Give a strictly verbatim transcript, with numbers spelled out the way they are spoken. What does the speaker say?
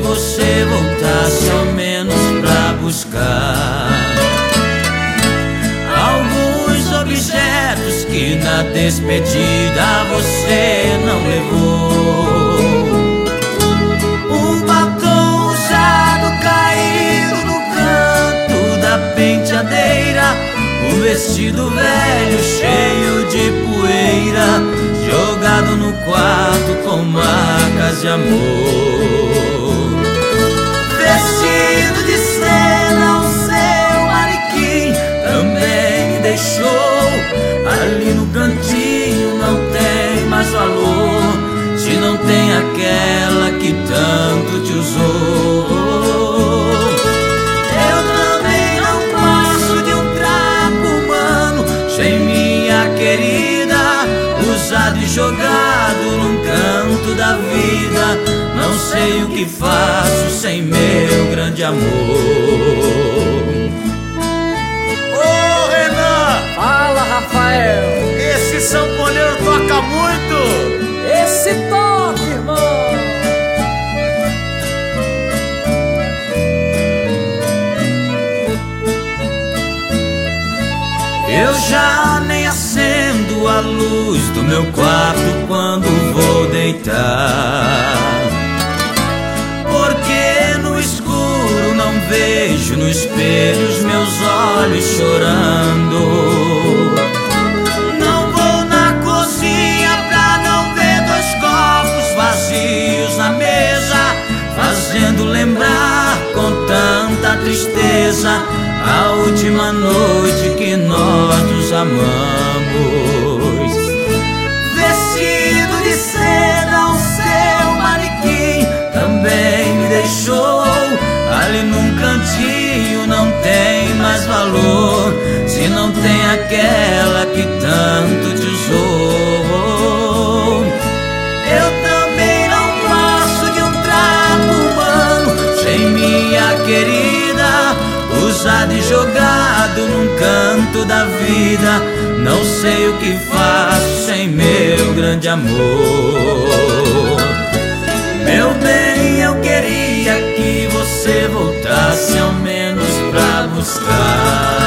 você voltasse ao menos pra buscar alguns objetos que na despedida você não levou. Um batom usado caído no canto da penteadeira, um vestido velho cheio de poeira jogado no quarto com marcas de amor. Vestido de seda, o seu manequim também me deixou. Ali no cantinho não tem mais valor, se não tem aquela que tanto te usou. Eu também não passo de um trapo humano sem minha querida, usado e jogado num canto da vida. Não sei o que faço sem meu grande amor. Ô Renan! Fala, Rafael! Esse sanfoneiro toca muito! Esse toque, irmão! Eu já nem acendo a luz do meu quarto quando vou deitar, porque no escuro não vejo no espelho os meus olhos chorando. Não vou na cozinha pra não ver dois copos vazios na mesa, fazendo lembrar com tanta tristeza a última noite que nós nos amamos. Vestido de seda, o seu manequim também me deixou. Ali num cantinho não tem mais valor, se não tem aquela que tanto te usou. Eu também não passo de um trapo humano sem minha querida, usado e jogado num canto da vida. Não sei o que faço sem meu grande amor. Meu bem, eu queria que você voltasse ao menos pra buscar